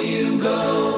you go.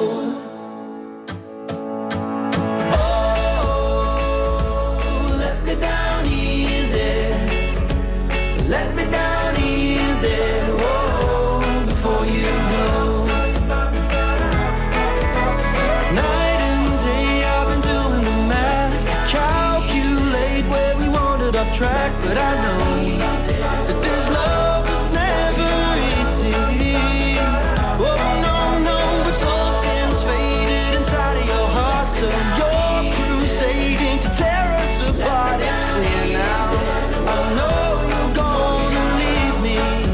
Track, but I know that this love was never easy. Oh no, but something's faded inside of your heart, so you're crusading to tear us apart. It's clear now, I know you're gonna leave me,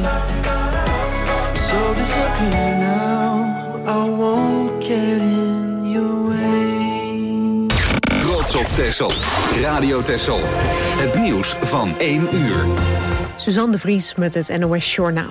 so disappear now, I won't get in your way. Trots op Texel, Radio Texel. Het nieuws van 1 uur. Suzanne de Vries met het NOS Journaal.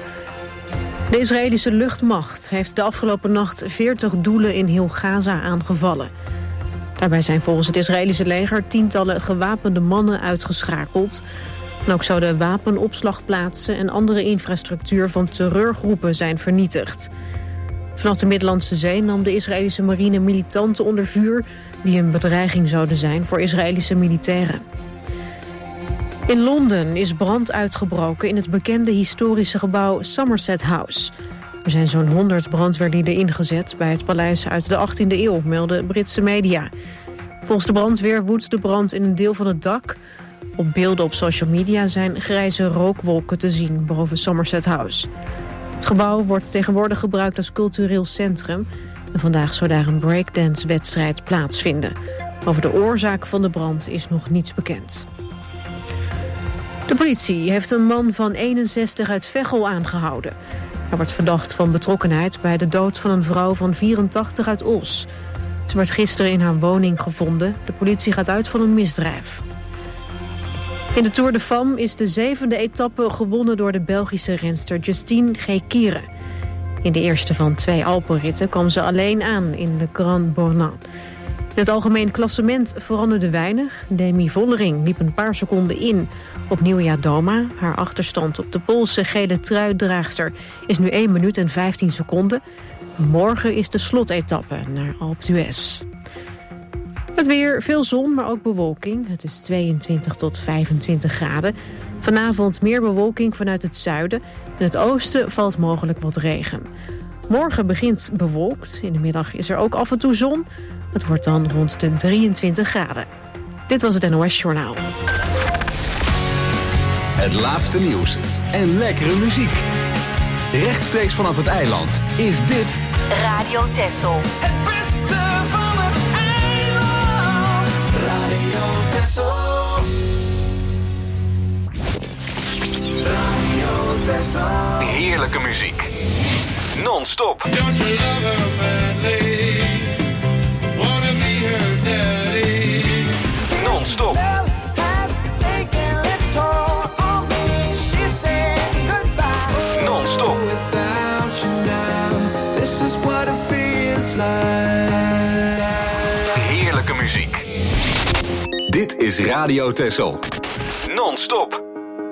De Israëlische luchtmacht heeft de afgelopen nacht 40 doelen in heel Gaza aangevallen. Daarbij zijn volgens het Israëlische leger tientallen gewapende mannen uitgeschakeld. En ook zouden wapenopslagplaatsen en andere infrastructuur van terreurgroepen zijn vernietigd. Vanaf de Middellandse Zee nam de Israëlische marine militanten onder vuur die een bedreiging zouden zijn voor Israëlische militairen. In Londen is brand uitgebroken in het bekende historische gebouw Somerset House. Er zijn zo'n 100 brandweerlieden ingezet bij het paleis uit de 18e eeuw, melden Britse media. Volgens de brandweer woedt de brand in een deel van het dak. Op beelden op social media zijn grijze rookwolken te zien boven Somerset House. Het gebouw wordt tegenwoordig gebruikt als cultureel centrum. En vandaag zou daar een breakdance-wedstrijd plaatsvinden. Over de oorzaak van de brand is nog niets bekend. De politie heeft een man van 61 uit Veghel aangehouden. Hij wordt verdacht van betrokkenheid bij de dood van een vrouw van 84 uit Os. Ze werd gisteren in haar woning gevonden. De politie gaat uit van een misdrijf. In de Tour de Femme is de 7e etappe gewonnen door de Belgische renster Justine Gekire. In de eerste van 2 Alpenritten kwam ze alleen aan in de Grand Bornand. In het algemeen klassement veranderde weinig. Demi Vollering liep een paar seconden in op Nieuwia Doma. Haar achterstand op de Poolse gele truidraagster is nu 1 minuut en 15 seconden. Morgen is de slotetappe naar Alpe d'Huez. Het weer, veel zon, maar ook bewolking. Het is 22 tot 25 graden. Vanavond meer bewolking vanuit het zuiden. In het oosten valt mogelijk wat regen. Morgen begint bewolkt. In de middag is er ook af en toe zon. Het wordt dan rond de 23 graden. Dit was het NOS Journaal. Het laatste nieuws en lekkere muziek. Rechtstreeks vanaf het eiland is dit Radio Texel. Het beste van het eiland. Radio Texel. Radio Texel. heerlijke muziek. Non-stop. Don't you love her badly? Wanna be her daddy? Non-stop. Non-stop. Without you now, this is what it feels like. Heerlijke muziek. Dit is Radio Texel. Non-stop.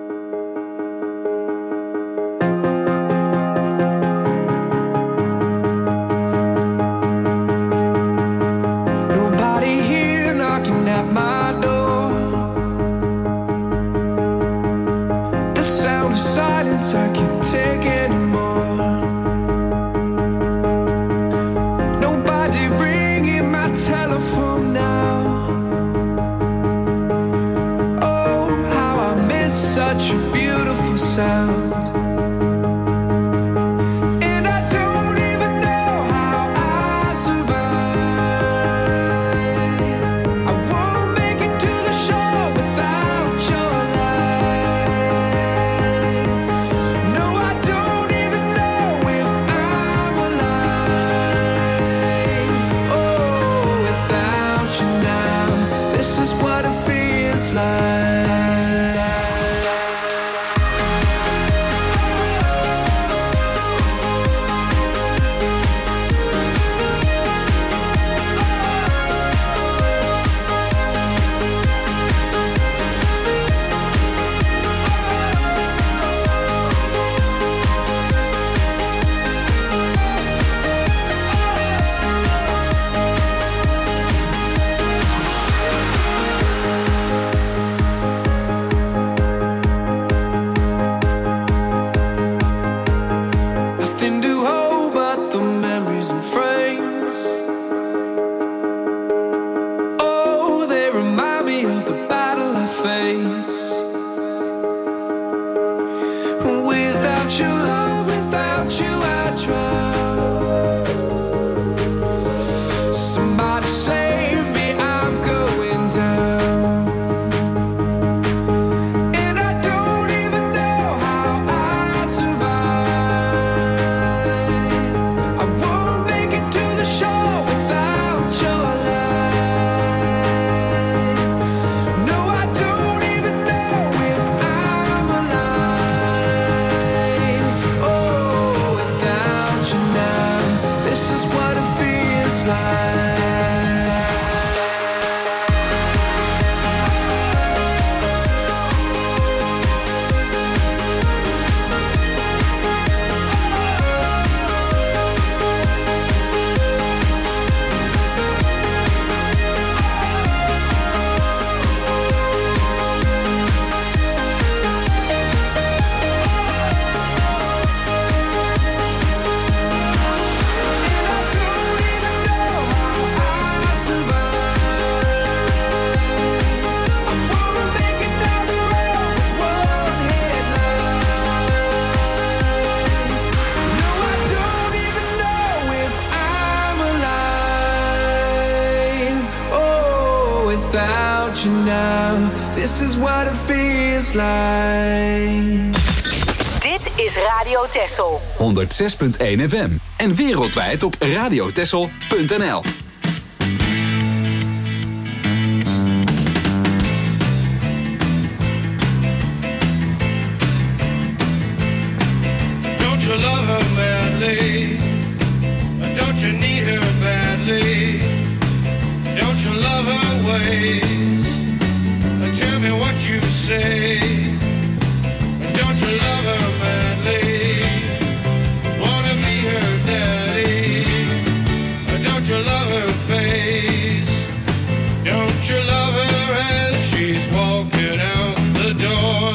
Nobody here knocking at my door. The sound of silence I can't take anymore. Nobody ringing my telephone now. Oh, how I miss drown. Somebody save me, I'm going down. And I don't even know how I survive. I won't make it to the shore without your light. No, I don't even know if I'm alive. Oh, without you now, this is what it feels like. You now, this is what it feels like. Dit is Radio Texel. 106.1 FM. En wereldwijd op radiotexel.nl. Don't you love her badly? Don't you need her badly? Don't you love her ways? Tell me what you say. Don't you love her madly? Wanna be her daddy? Don't you love her face? Don't you love her as she's walking out the door?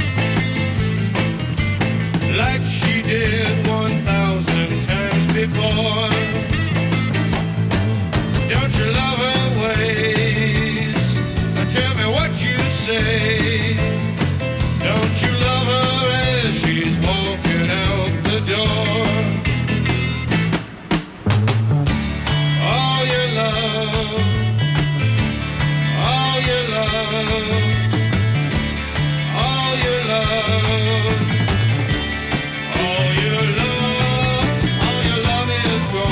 Like she did 1,000 times before. Don't you love her ways? Tell me what you say. Don't you love her as she's walking out the door? All your love, all your love, all your love, all your love, all your love is gone.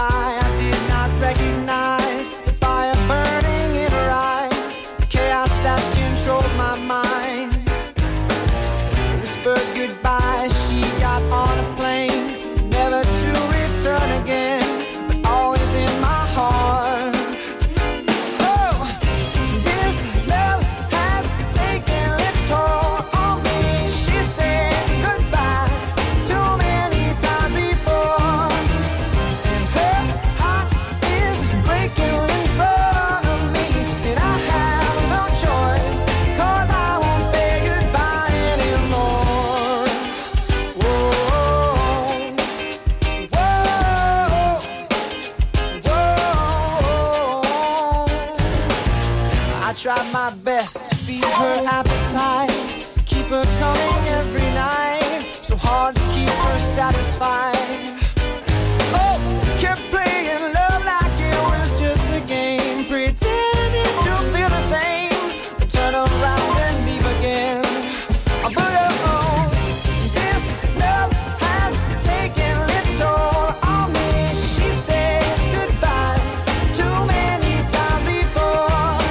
by, I did not recognize the fire burning in her eyes, the chaos that controlled my mind. Whispered goodbye, she got on a plane, never to return again, but always in my heart. Tried my best to feed her appetite, keep her coming every night, so hard to keep her satisfied. Oh, kept playing love like it was just a game, pretending to feel the same, then turn around and leave again. But oh, this love has taken its toll on me. She said goodbye too many times before.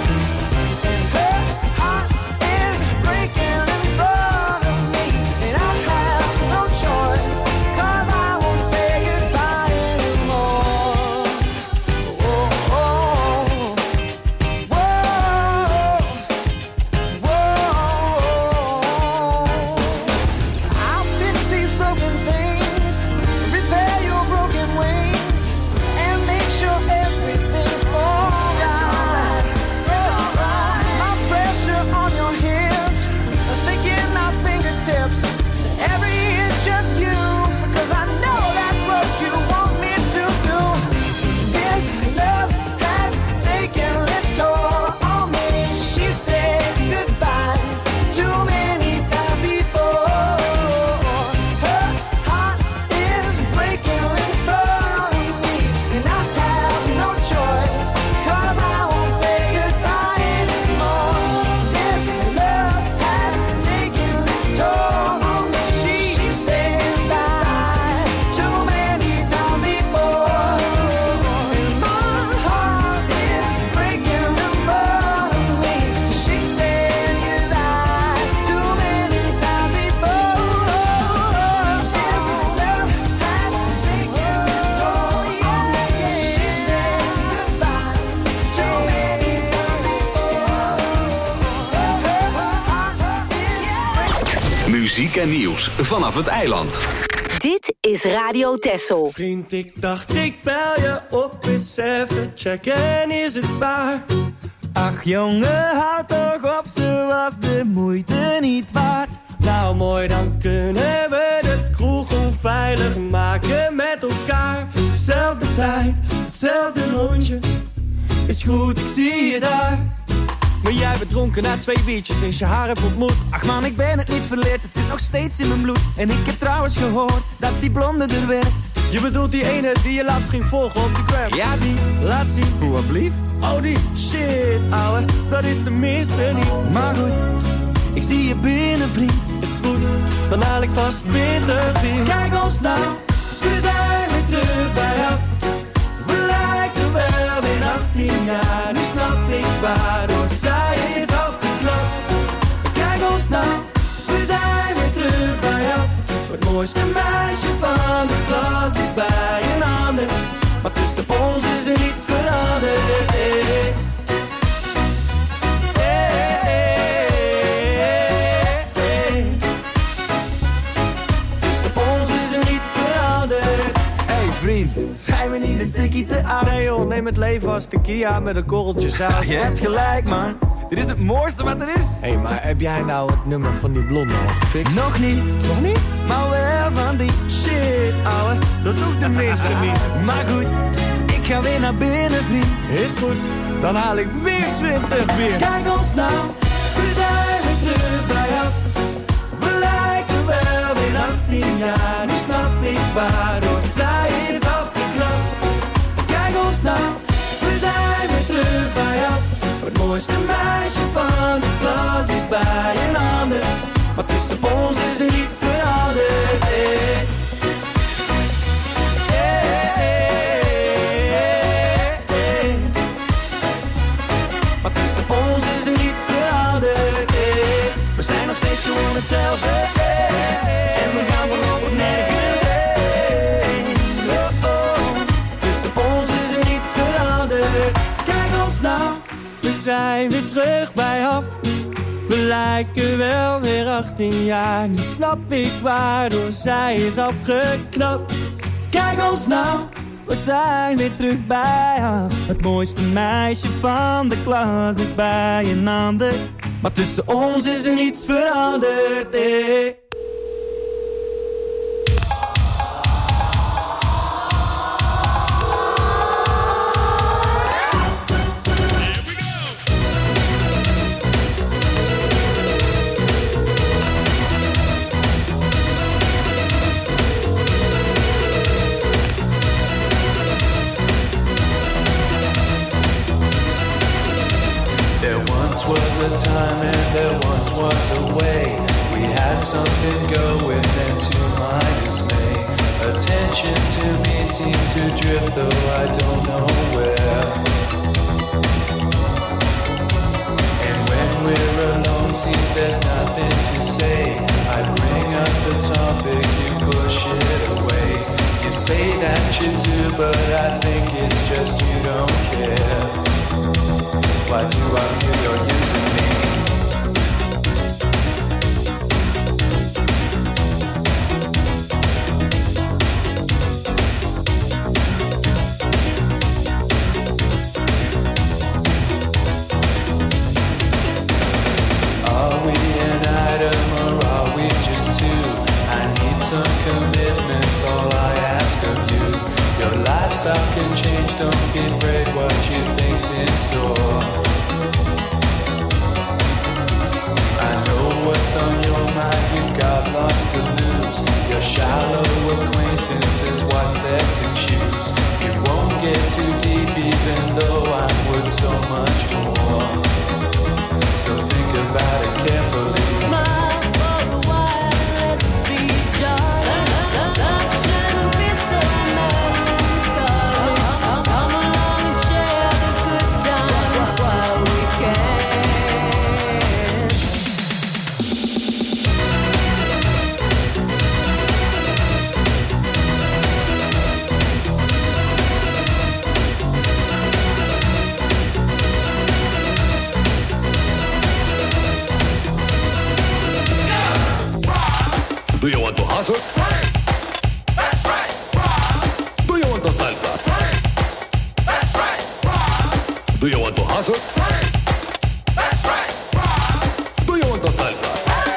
Muziek en nieuws vanaf het eiland. Dit is Radio Texel. Vriend, ik dacht ik bel je op eens even checken, is het waar? Ach jongen, houd toch op, ze was de moeite niet waard. Nou mooi, dan kunnen we de kroeg onveilig maken met elkaar. Zelfde tijd, hetzelfde rondje, is goed, ik zie je daar. Maar jij bent dronken na 2 biertjes sinds je haar hebt ontmoet. Ach man, ik ben het niet verleerd, het zit nog steeds in mijn bloed. En ik heb trouwens gehoord dat die blonde er werkt. Je bedoelt die ene die je laatst ging volgen op de gram? Ja, die. Laat zien. Hoe alblieft? Oh, die. Shit, ouwe, dat is de minste niet. Maar goed, ik zie je binnen, vriend. Is goed, dan haal ik vast 20 bier. Kijk ons nou, we zijn weer terug bij af. We lijken wel weer 18 jaar. Nu snap ik waardoor zij is afgeknapt. Kijk ons nou, we zijn weer terug bij af. Het mooiste meisje van de klas is bij een ander. Maar tussen ons is er niets veranderd. Schijn me niet een tikkie te oud. Nee joh, neem het leven als tequila met een korreltje zout. Je hebt gelijk man, dit is het mooiste wat er is. Hé, maar heb jij nou het nummer van die blonde al gefixt? Nog niet. Nog niet? Maar wel van die shit, ouwe, dat is ook de minste niet. Maar goed, ik ga weer naar binnen vriend. Is goed, dan haal ik weer 20 bier. Kijk ons nou, we zijn weer terug bij af. We lijken wel weer 18 jaar. Nu snap ik waardoor zij is afgeknapt. Kijk ons nou, we zijn weer terug bij af. Het mooiste meisje van de klas is bij een ander. Maar tussen ons is er niets veranderd. we zijn weer terug bij af. We lijken wel weer 18 jaar. Nu snap ik waardoor zij is afgeknapt. Kijk ons nou, we zijn weer terug bij af. Het mooiste meisje van de klas is bij een ander. Maar tussen ons is er niets veranderd, Was a time and there once was a way. We had something going and to my dismay, attention to me seemed to drift though I don't know where. And when we're alone seems there's nothing to say. I bring up the topic, you push it away. You say that you do but I think it's just you don't care. Why do I feel you're using me? Are we an item or are we just two? I need some commitments, all I ask of you. Your lifestyle can change, don't be afraid what you think's in store. I know what's on your mind, you've got lots to lose. Your shallow acquaintance is what's there to choose. You won't get too deep even though I would so much more. So think about it carefully. Do you want to hustle? That's right. Do you want to salsa? That's right. Do you want to hustle? That's right. Do you want to salsa?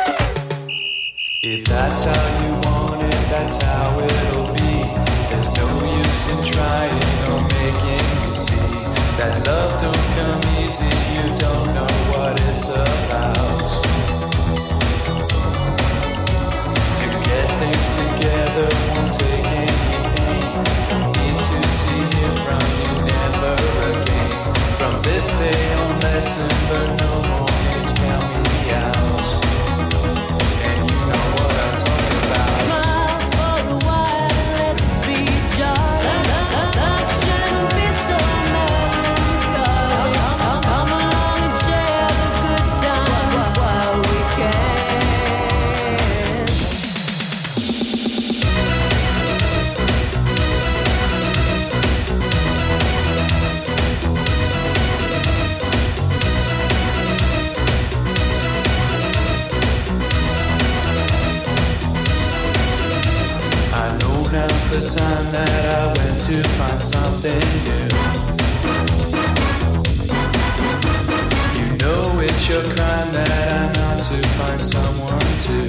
If that's how you want it, that's how it'll be. There's no use in trying or making you see that love don't come easy, you don't know what it's about. Get things together, won't take any pain. Need to see it from you never again. From this day on, lesson, but no more games, count me out. And you know what I'm talking about. Now's the time that I went to find something new. You know it's your crime that I'm not to find someone to.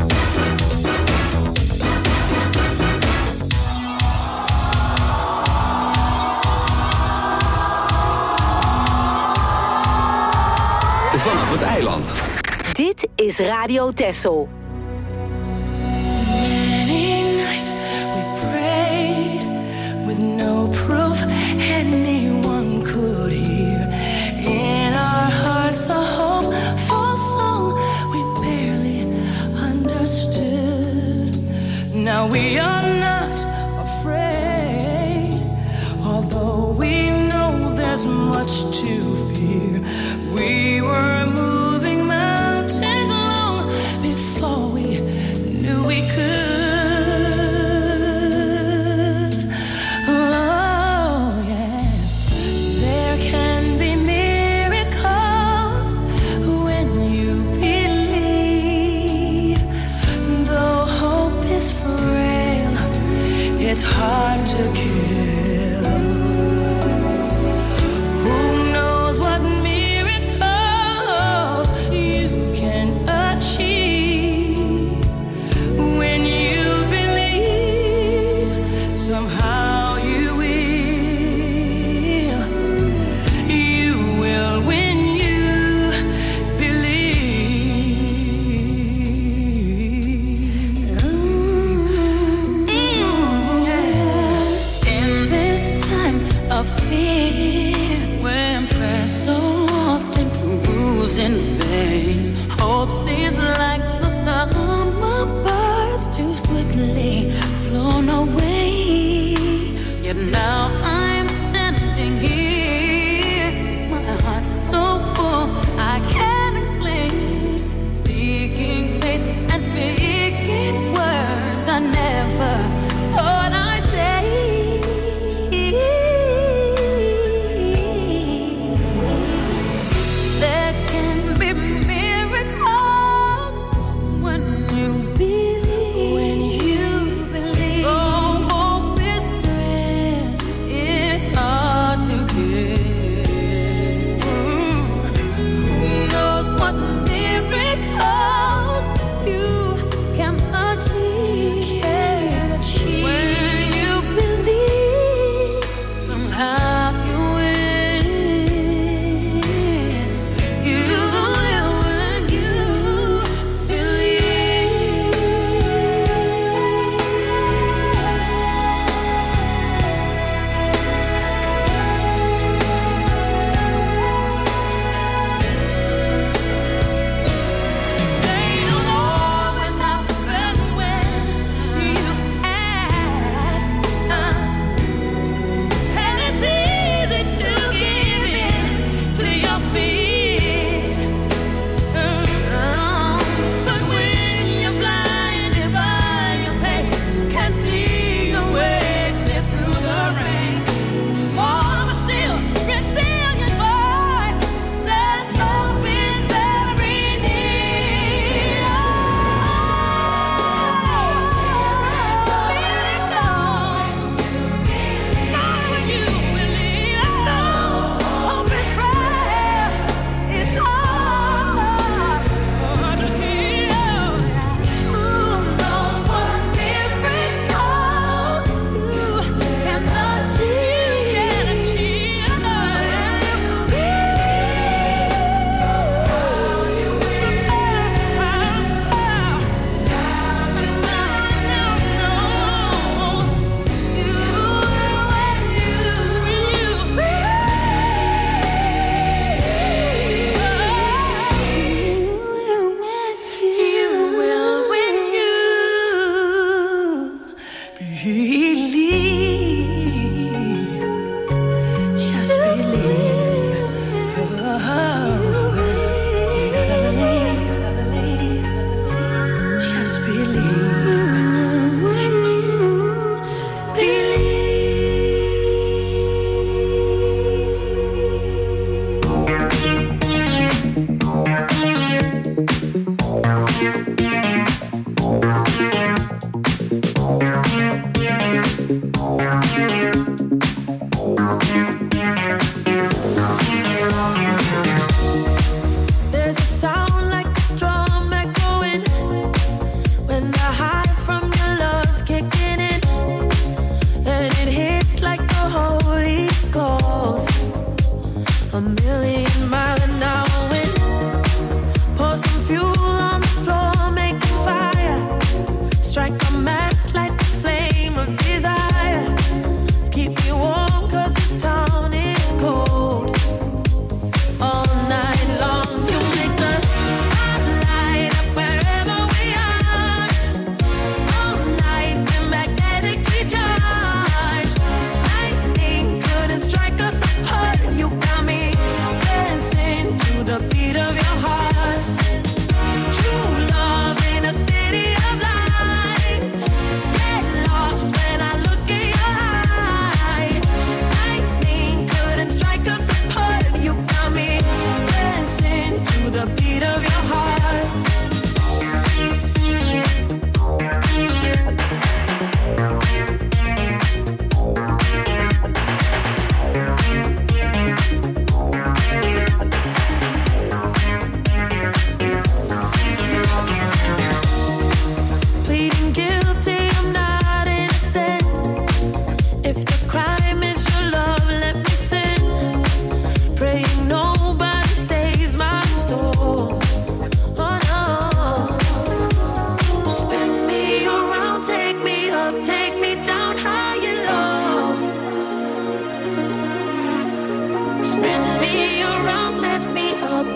Vanaf het eiland. Dit is Radio Texel. Anyone could hear in our hearts a hopeful song we barely understood. Now we are not afraid, although we know there's much to fear. We were moving mountains long before we knew we could. Oh yes, there can be miracles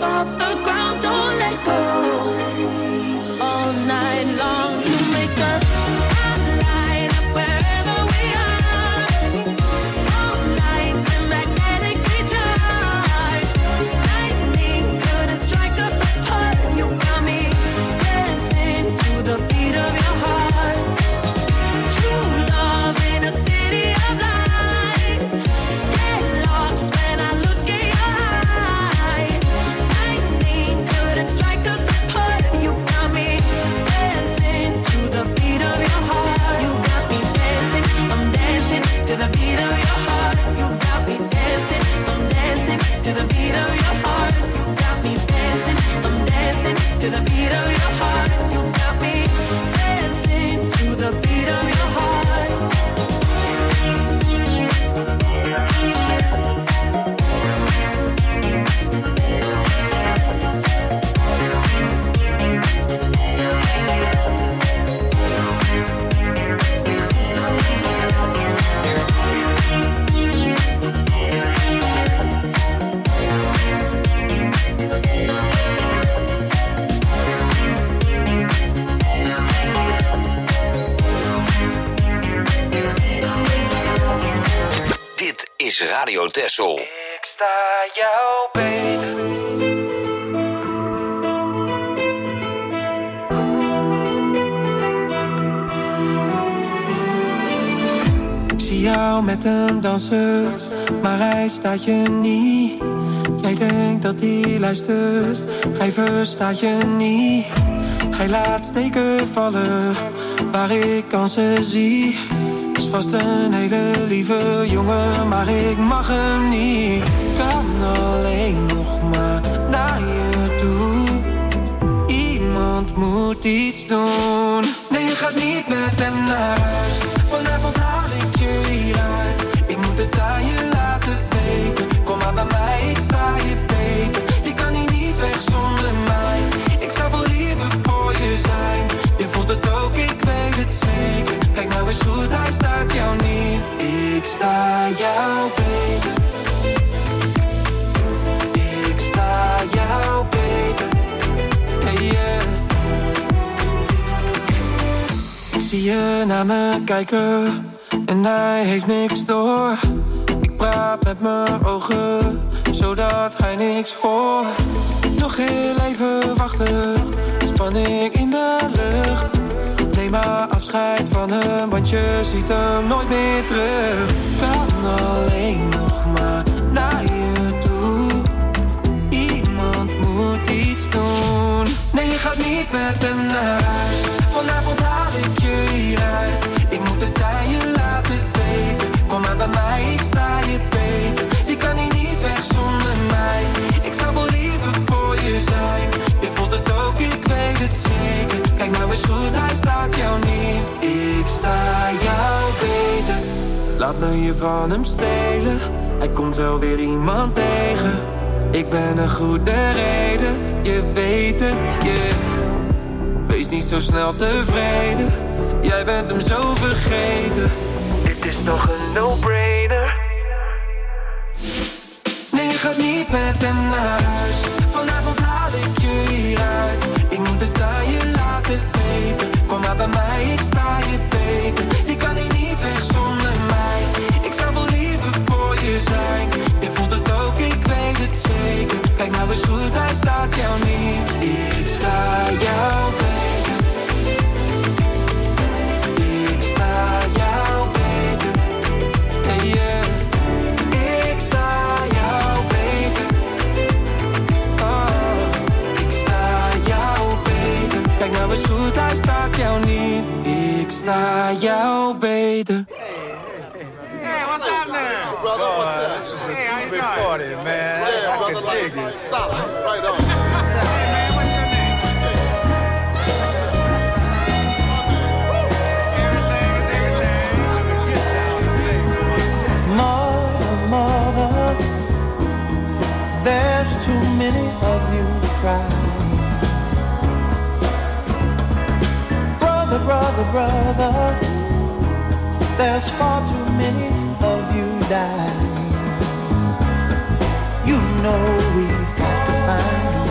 off the ground, don't let go. All night long to make us light up wherever we are. All night we're magnetically charged. Lightning couldn't strike us apart. You got me dancing to the beat of your heart. True love in a city of lights. Get lost when I look in your eyes. Lightning couldn't strike us apart. You got me dancing to the beat of your heart. You got me dancing, I'm dancing to the beat of your heart. You got me dancing, I'm dancing to the beat of your heart. You got me dancing, I'm dancing to the beat of your heart. You got me dancing to the beat of your heart. Dit is Radio Texel. Ik sta jou beter. Ik zie jou met hem dansen, maar hij staat je niet. Jij denkt dat hij luistert, hij verstaat je niet. Hij laat steken vallen, waar ik kansen zie. Is vast een hele lieve jongen, maar ik mag hem niet. Kan alleen nog maar naar je toe. Iemand moet iets doen. Nee, je gaat niet met hem naar huis. Vanavond haal ik je hieruit. Ik moet het aan je laten weten. Kom maar bij mij, ik sta je beter. Je kan hier niet weg zonder mij. Ik zou wel liever voor je zijn. Je voelt het ook, ik weet het zeker. Kijk nou eens goed, hij staat jou niet. Ik sta jou beter. Ik sta jou beter. Hey yeah. Ik zie je naar me kijken en hij heeft niks door. Ik praat met mijn ogen, zodat hij niks hoort. Nog heel even wachten, spanning in de lucht. Neem maar afscheid van hem, want je ziet hem nooit meer terug. Kan alleen nog maar naar je toe. Iemand moet iets doen. Nee, je gaat niet met hem naar huis. Vanavond haal ik je hieruit. Ik moet het aan je laten weten. Kom maar bij mij, ik sta je beter. Je kan hier niet weg zonder mij. Ik zou wel liever voor je zijn. Je voelt het ook, ik weet het zeker. Kijk nou eens goed, hij staat jou niet. Ik sta jou beter. Laat me je van hem stelen. Hij komt wel weer iemand tegen. Ik ben een goede reden, je weet het, yeah. Wees niet zo snel tevreden. Jij bent hem zo vergeten. Dit is toch een no-brainer. Nee, je gaat niet met hem naar huis. Vanavond haal ik je hieruit. Ik moet het aan je laten weten. Kom maar bij mij, ik sta je beter. Je kan hier niet weg zonder mij. Ik zou wel liever voor je zijn. Je voelt het ook, ik weet het zeker. Kijk nou eens goed, hij staat jou niet. Ik sta jou beter. Ik sta jou beter. Hey yeah. Ik sta jou beter. Oh, ik sta jou beter. Kijk nou eens goed, hij staat jou niet. Ik sta jou beter. Hey, what's happening? Brother, what's up? This is a big party, man. Yeah, brother, like, stop. Right on. Hey, man, what's your name? Mother, there's too many of you crying. Brother, brother, brother, there's far too many of you dying. You know we've got to find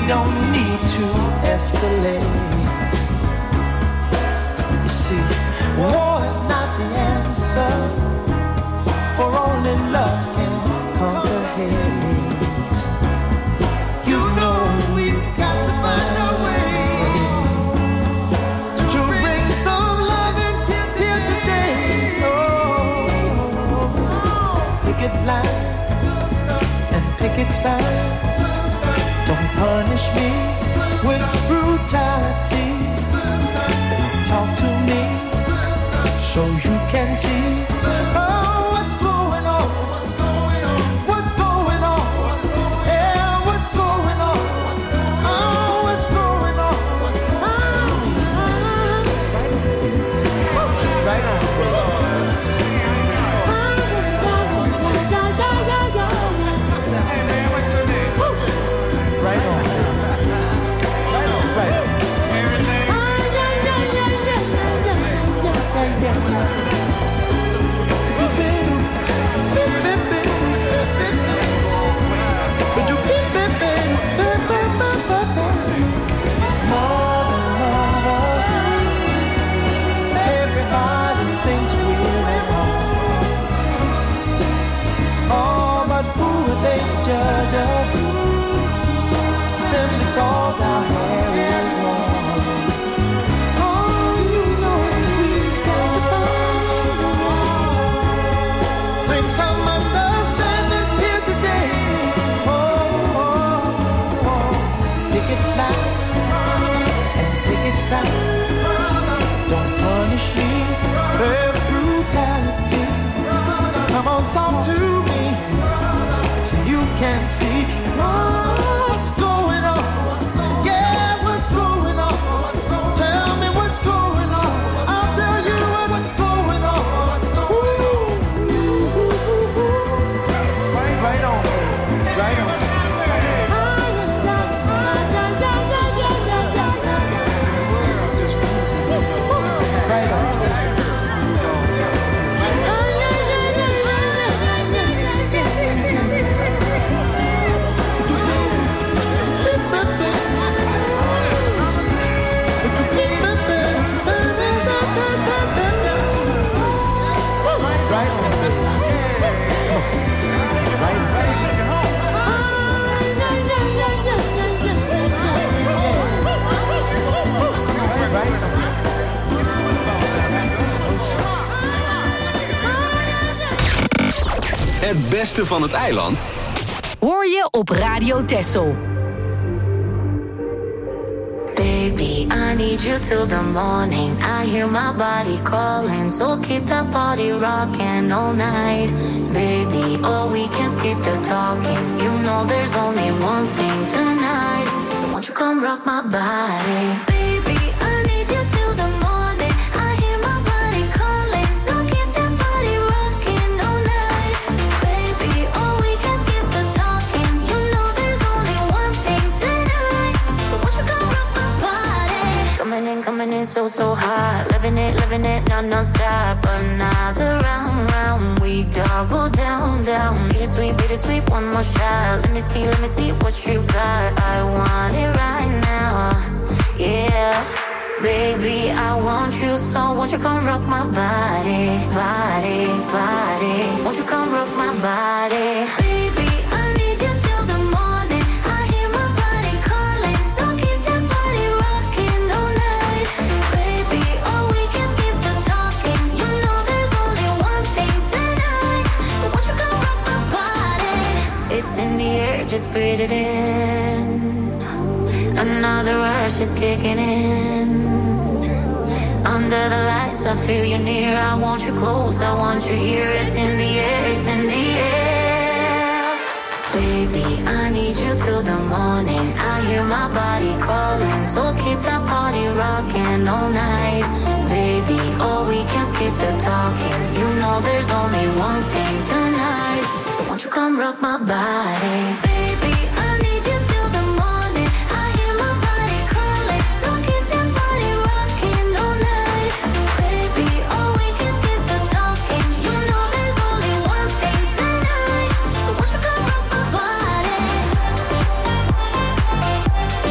don't need to escalate. You see, war is not the answer, for only love can conquer hate. You know we've got to find a way to bring some love in here today. Oh, picket lines and picket signs. Don't punish me with brutality. Talk to me so you can see. Oh, what's going on? What's going on? What's going on? Yeah, what's going on? Oh, what's going on? Right on. Right on. Right on. Everybody thinks we're at home. Oh, but who are they to judge us? Simply cause our hair is long. Oh, you know we've got to find a way. Bring some understanding here today. Oh, oh, oh. Picket line and picket signs. Don't punish me with brutality. Come on, talk to me so you can see what's going on. Yeah, what's going on? Tell me what's going on. I'll tell you what's going on. Right on. Right on. Het beste van het eiland hoor je op Radio Texel. Baby, I need you till the morning. I hear my body calling, so keep that body rocking all night. Baby, oh, we can skip the talking. You know there's only one thing tonight. So won't you come rock my body? Baby, I need you till the morning. I hear my body calling, so keep that body rocking all night. Baby, oh, we can skip the talking. You know there's only one thing tonight. So won't you come rock my body? Coming in so hot. Living it, non-stop. Another round, we double down. Bittersweet, one more shot. Let me see what you got. I want it right now, yeah. Baby, I want you, so won't you come rock my body. Won't you come rock my body? Baby, I need you till the morning. I hear my body calling, so keep that body rocking all night. Baby, oh, we can skip the talking. You know there's only one thing tonight. So won't you come rock my body? It's in the air, just breathe it in. Another rush is kicking in. Under the lights, I feel you near. I want you close, I want you here. It's in the air, it's in the air. Baby, I need you till the morning. I hear my body calling, so keep that body rocking all night. Baby, oh, we can skip the talking. You know there's only one thing tonight. So won't you come rock my body? Baby, I need you till the morning. I hear my body calling, so keep that body rocking all night. Baby, oh, we can skip the talking. You know there's only one thing tonight. So won't you come rock my body?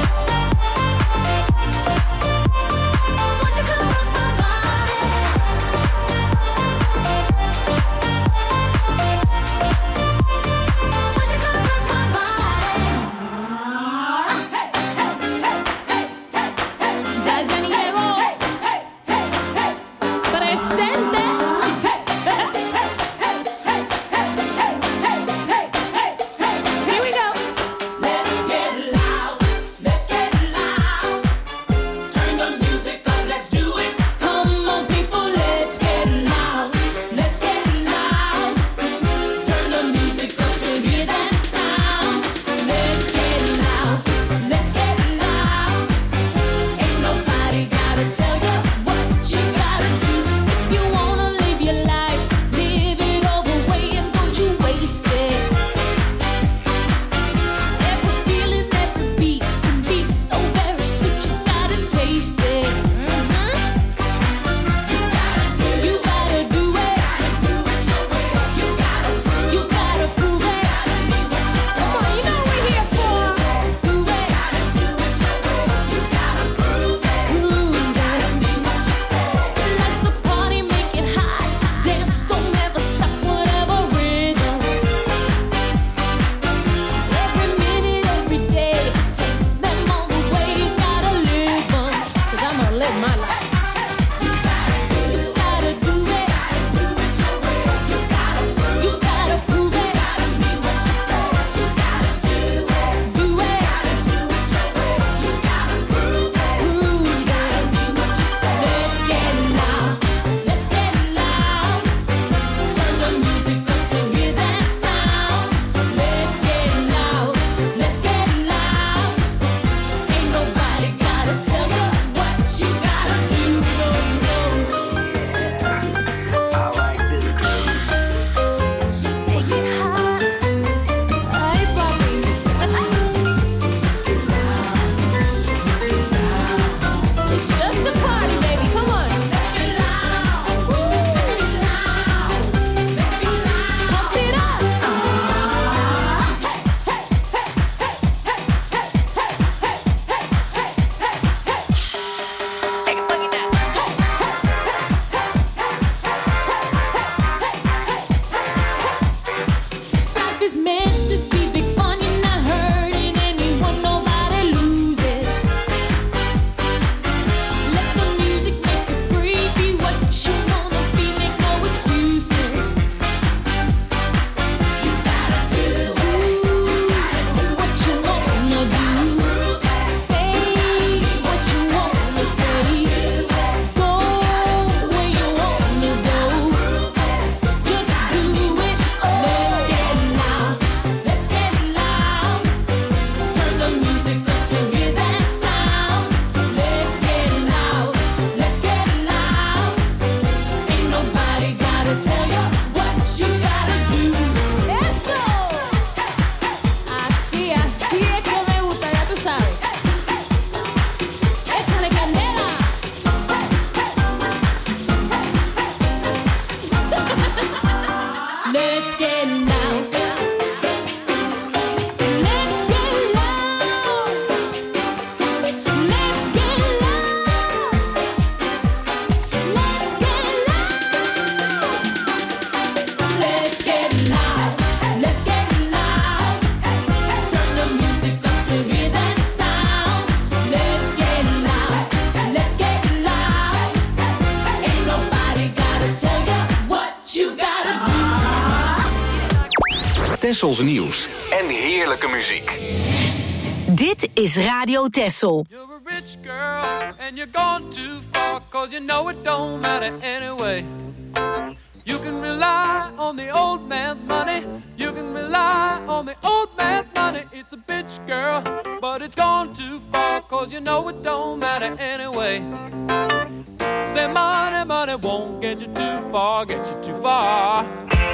Tessels nieuws. En heerlijke muziek. Dit is Radio Tessel. You're a rich girl and you're gone too far, 'cause you know it don't matter anyway. You can rely on the old man's money. You can rely on the old man's money. It's a bitch, girl, but it's gone too far, 'cause you know it don't matter anyway. Say money, money won't get you too far, get you too far.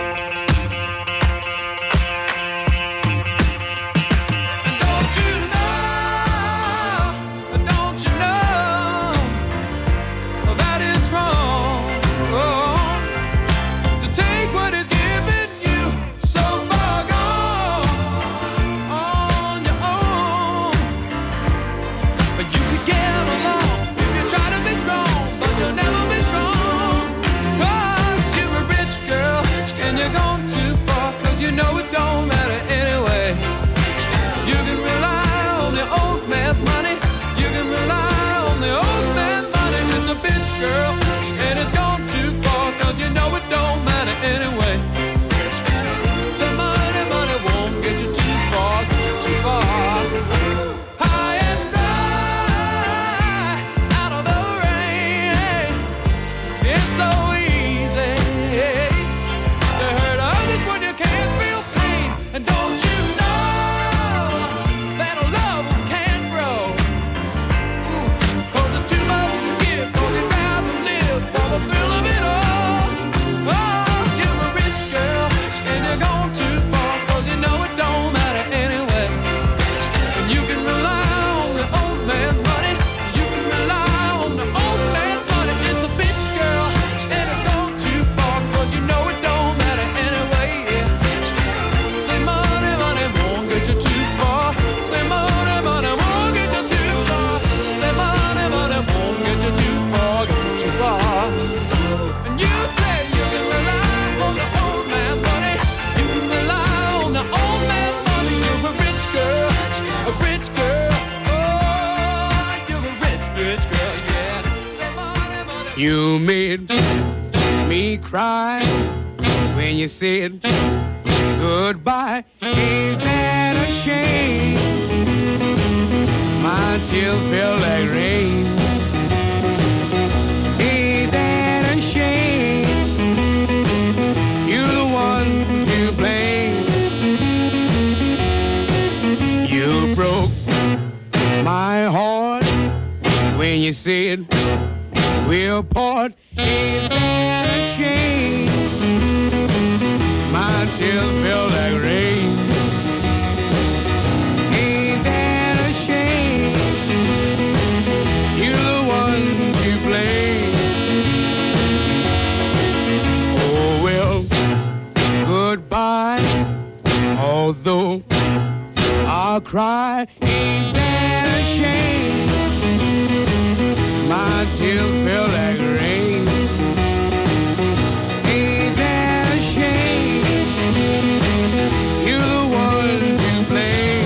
Girl, and it's gone too far, 'cause you know it don't matter anyway. So money, money won't get you too far, get you too far. High and dry, out of the rain. It's so easy to hurt others when you can't feel pain. And don't you know that a love can't grow? 'Cause it's too much to give, 'cause it's for the thrill of it all. Oh, you're a rich girl, and you're gone too far, 'cause you know it don't matter anyway. And you can rely on the old man's money. You can rely on the old man's money. It's a bitch, girl, and it's gone too far, 'cause you know it don't matter anyway. Yeah. Say money, money won't get you too far. Say money, money won't get you too far. Say money, money won't get you too far, get you too far. And you say you can rely on the old man's money. You can rely on the old man's money. You're a rich girl, a rich girl. Oh, you're a rich, rich girl, yeah. Say money, money. You made me cry when you said goodbye. Ain't that a shame? My tears feel like rain. Ain't that a shame? You're the one to blame. You broke my heart when you said we'll part. Ain't that a shame? My tears feel like rain. Ain't that a shame? You're the one to blame. Oh well, goodbye. Although I'll cry, ain't that a shame? My tears feel like rain. Ain't that a shame? You're the one to blame.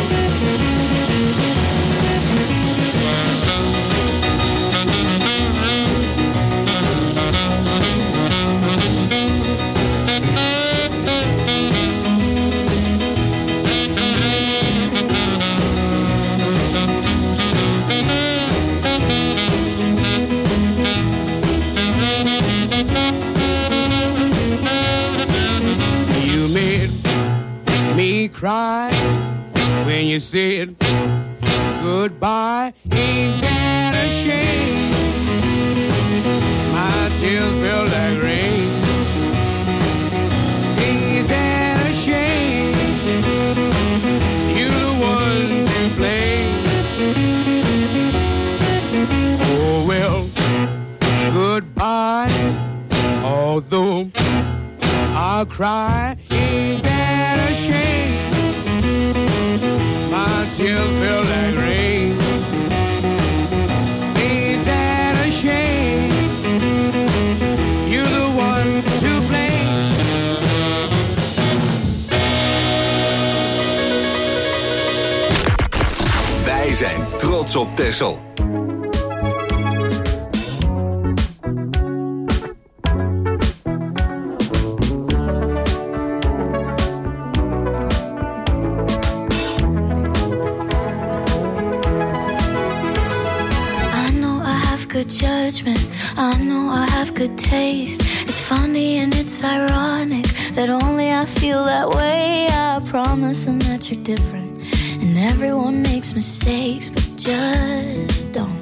Cry when you said goodbye. Ain't that a shame? My tears feel like rain. Ain't that a shame? You're the one to blame. Oh well, goodbye. Although I'll cry, ain't that a shame? My tears feel like rain. Ain't that a shame? You're the one to blame. Wij zijn trots op Tessel. good judgment. I know I have good taste. It's funny and it's ironic that only I feel that way. I promise them that you're different, and everyone makes mistakes, but just don't.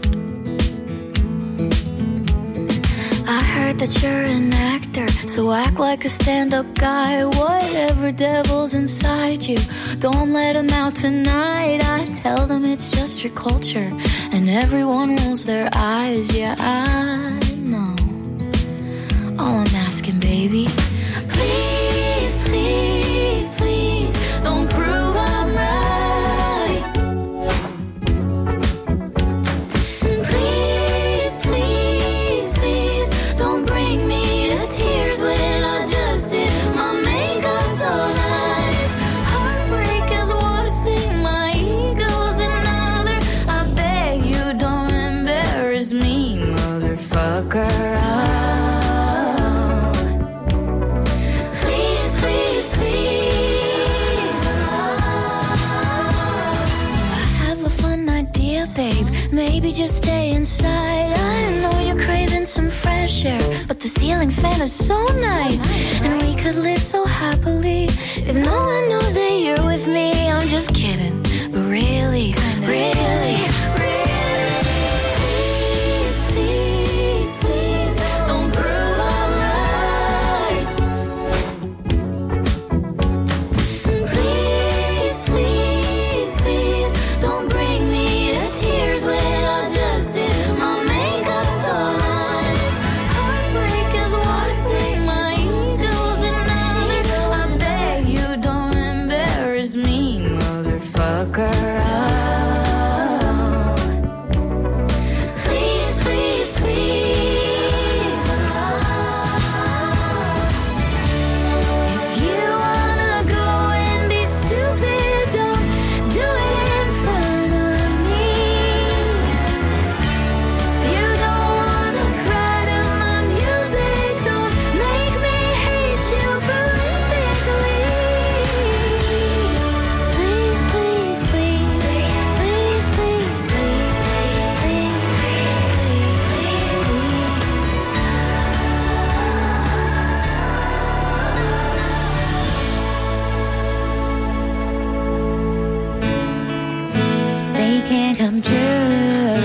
I heard that you're an actor, so act like a stand-up guy. Whatever devil's inside you, don't let him out tonight. I tell them it's just your culture, and everyone rolls their eyes. Yeah, I know. All I'm asking, baby, please, please, please, don't prove I'm right. Please, please, please, don't bring me to tears when I just did my makeup so nice. Heartbreak is one thing, my ego's another. I beg you don't embarrass me, motherfucker. Please, please, please. I have a fun idea, babe. Maybe just stay inside. I know you're craving some fresh air, but the ceiling fan is so nice, and we could live so happily if no one knows that you're with me. I'm just kidding, but really, really, please, please, please, don't prove I'm right. Please, please, please, don't bring me to tears when I just did my makeup so nice. Heartbreak is one thing, my ego's another. I beg you don't embarrass me, motherfucker. Please, please, please. If you wanna go and be stupid, don't do it in front of me. If you don't wanna cry to my music, don't make me hate you prolifically. Please, please, please, please, please, please, please, They can't come true.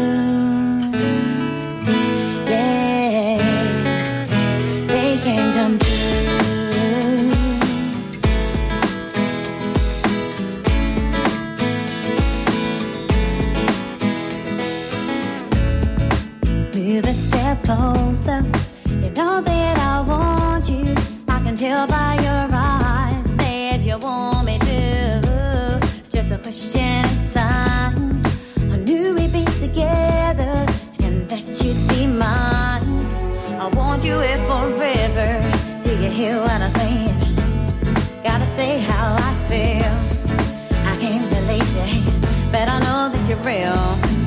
Yeah, they can't come true. Move a step closer. You know that I want you. I can tell by your eyes that you want me to. Just a question of time. I knew we'd be together and that you'd be mine. I want you here forever. Do you hear what I'm saying? Gotta say how I feel. I can't believe it, but I know that you're real.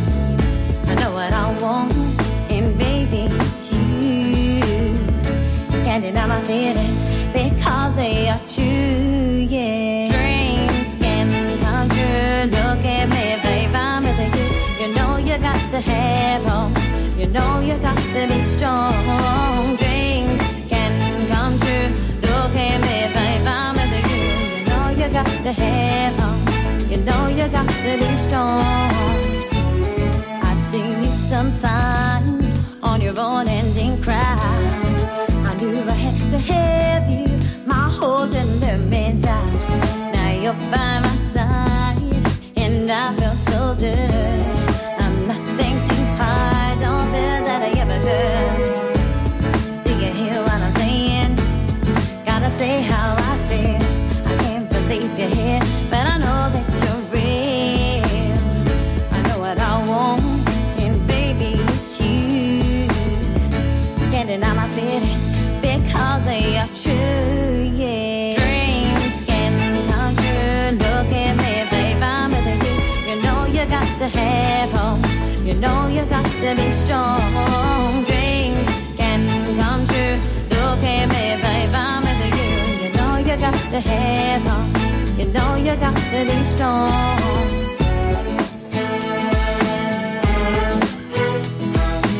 I know what I want, and baby, it's you. Can't deny my feelings because they are true, yeah. Dreams can come true. Look at me, babe, I'm with you. You know you got to have hope. You know you got to be strong. Dreams can come true. Look at me, babe, I'm with you. You know you got to have hope. You know you got to be strong. I've seen you sometimes on your own ending cries. I knew I had to have you. My holes in the middle. Now you're by my side, and I feel so good. I'm nothing too hard. Don't feel that I ever could. Do you hear what I'm saying? Gotta say how I feel. I can't believe you're here, but I know that you're real. I know what I want, and baby, it's you. Can't deny my feelings because they are true, yeah. Dreams can come true. Look at me, babe, I'm with you. You know you got to have hope. You know you got to be strong. Dreams can come true. Look at me, babe, I'm with you. You know you got to have hope. You know you got to be strong.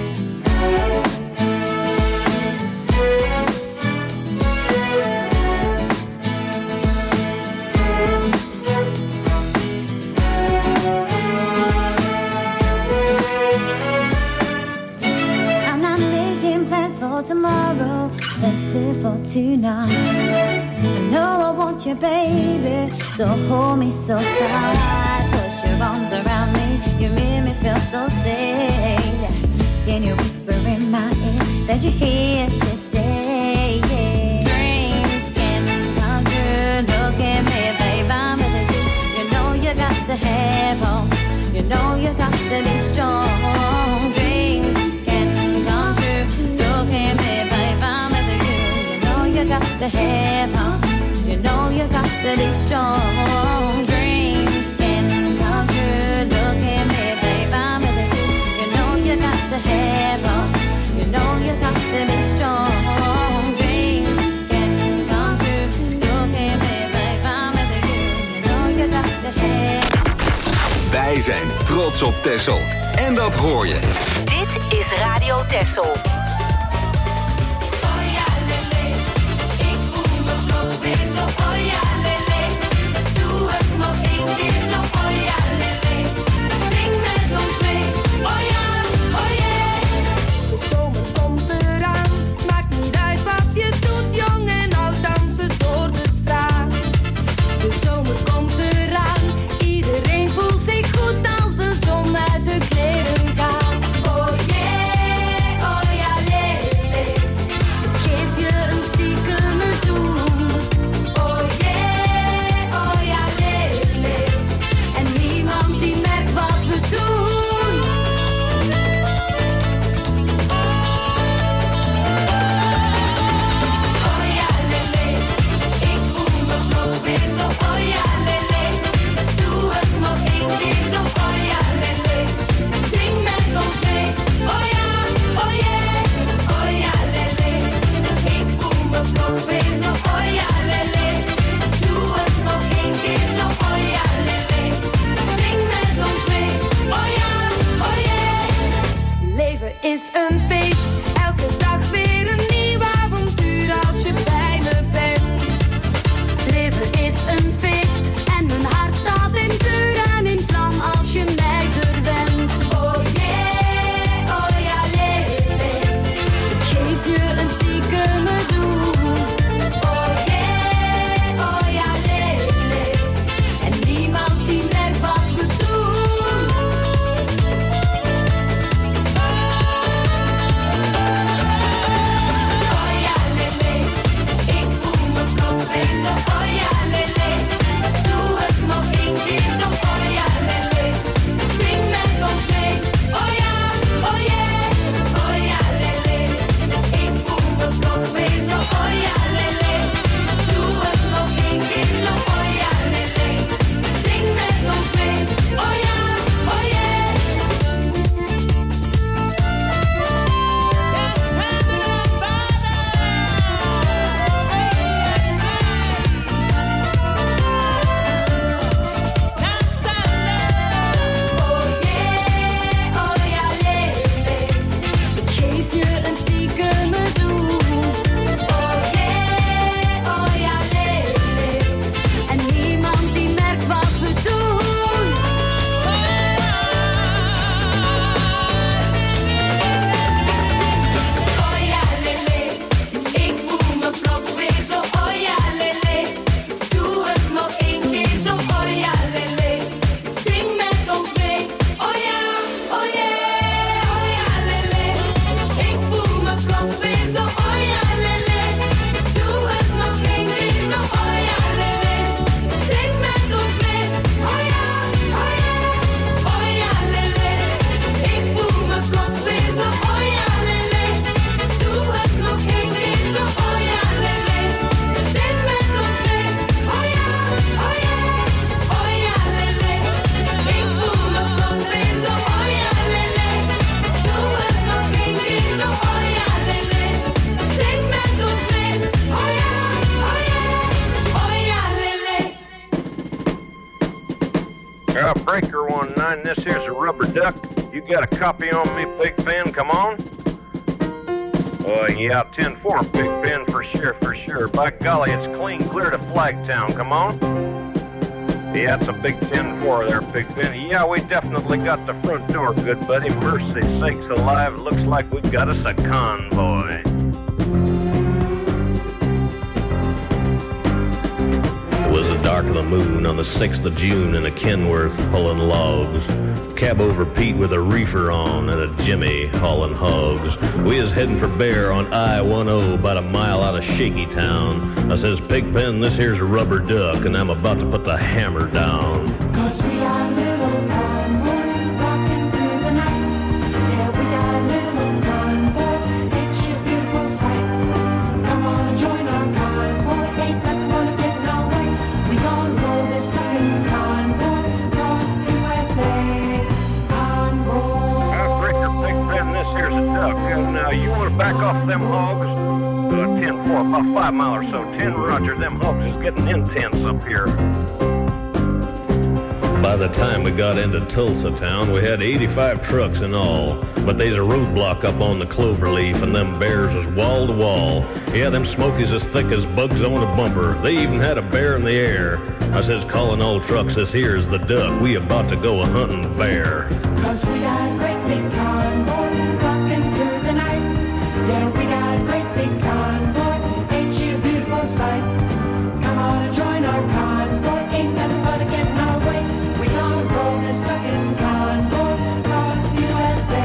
tonight. I know I want you, baby, so hold me so tight. Put your arms around me, you make me feel so safe. Can you whisper in my ear that you're here to stay? Dreams can come true. Look at me, babe, I'm with you. You know you got to have hope. You know you got to be strong. Dreams can come true. Look at me, babe, I'm with you. You know you got to have hope. You know you got to be strong. Dreams can come true. Look at me, babe, I'm with you. You know you got to have hope. You know you got to be strong. Dreams can come true. Look at me, babe, I'm with you. You know you got to have. Wij zijn trots op Texel. En dat hoor je. Dit is Radio Texel. Is een feest, elke dag weer een nieuw avontuur als je bij me bent. Leven is een feest en mijn hart staat in vuur en in vlam als je mij verwendt. Oh yeah, oh ja, lele, ik geef je een stiekeme zoen. Oh yeah, oh ja, lele, en niemand die merkt wat we doen. Breaker 19, this here's a rubber duck. You got a copy on me, Big Ben? Come on. Yeah, 10-4, Big Ben, for sure. By golly, it's clean clear to Flagtown. Come on. Yeah, it's a big 10-4 there, Big Ben. Yeah, we definitely got the front door, good buddy. Mercy sakes alive, looks like we've got us a convoy. dark of the moon on the 6th of June in a Kenworth pulling logs. Cab over Pete with a reefer on and a Jimmy hauling hogs. We is heading for Bear on I-10 about a mile out of Shaky Town. I says, Pigpen, this here's a rubber duck and I'm about to put the hammer down. 'Cause we got a little convoy rocking through the night. Yeah, we got a little convoy. Ain't she a beautiful sight? Come on and join our convoy. Ain't nothing gonna get in our way. We gonna roll this trucking convoy across the USA. Convoy. Breaker, Pigpen, this here's a duck. And you want to back off them hogs? 10-4, about 5 mile or so. 10 Roger, them hogs is getting intense up here. By the time we got into Tulsa town, we had 85 trucks in all. But there's a roadblock up on the Cloverleaf, and them bears was wall to wall. Yeah, them smokies as thick as bugs on a bumper. They even had a bear in the air. I says, calling all trucks, this here's the duck. We about to go a-hunting bear. 'Cause we got a great big convoy rocking through the night. Yeah, we got a great big convoy. Ain't she a beautiful sight? Come on and join our convoy. Ain't nothing gonna get in our way. We gonna roll this trucking convoy across the USA.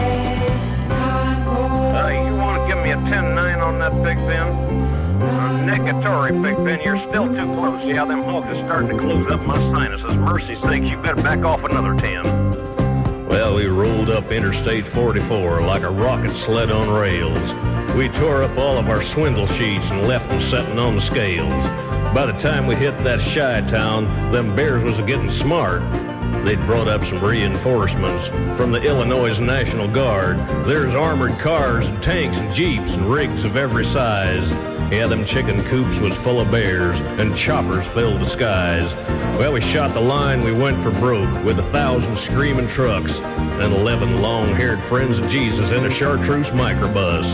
Convoy. You want to give me a 10-9 on that, Big Ben? Negatory, Big Ben. You're still too close. Yeah, them hogs is starting to close up my sinuses. Mercy sakes, you better back off another 10. Well, we rolled up Interstate 44 like a rocket sled on rails. We tore up all of our swindle sheets and left them setting on the scales. By the time we hit that shy town, them bears was getting smart. They'd brought up some reinforcements from the Illinois National Guard. There's armored cars and tanks and jeeps and rigs of every size. Yeah, them chicken coops was full of bears and choppers filled the skies. Well, we shot the line, we went for broke with 1,000 screaming trucks and 11 long-haired friends of Jesus in a chartreuse microbus.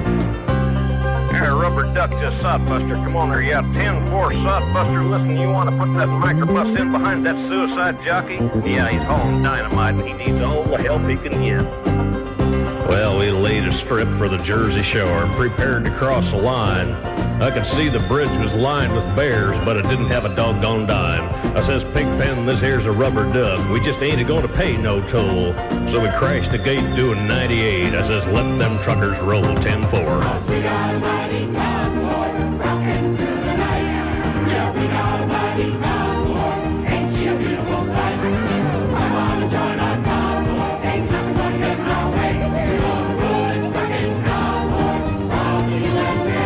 Hey, rubber duck just sodbuster. Come on there, yeah, 10-4 sodbuster. Listen, you want to put that microbus in behind that suicide jockey? Yeah, he's hauling dynamite and he needs all the help he can get. Well, we laid a strip for the Jersey Shore and prepared to cross the line. I could see the bridge was lined with bears, but it didn't have a doggone dime. I says, Pigpen, this here's a rubber duck. We just ain't going to pay no toll. So we crashed the gate doing 98. I says, let them truckers roll 10-4. 'Cause we got a mighty convoy rocking through the night. Yeah, we got a mighty convoy. Ain't she a beautiful sight? Come on and join our convoy. Ain't nothing gonna get in our way. We gonna roll this trucking convoy across the USA.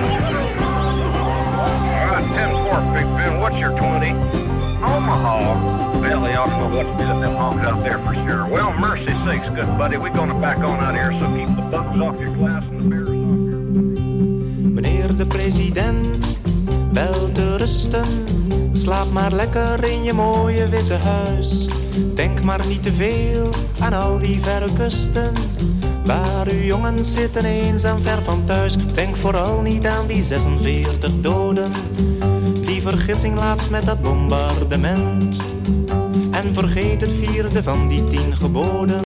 All right, 10-4, Big Ben. What's your 20? Omaha. Well, they ought to know what to do with them hogs out there for sure. Well, mercy sakes, good buddy. We're going to back on out here, so keep the bugs off your glass and the bears off your... Meneer de president, wel te rusten. Slaap maar lekker in je mooie witte huis. Denk maar niet te veel aan al die verre kusten, waar uw jongens zitten eenzaam ver van thuis. Denk vooral niet aan die 46 doden, die vergissing laatst met dat bombardement. En vergeet het 4e van die 10 geboden.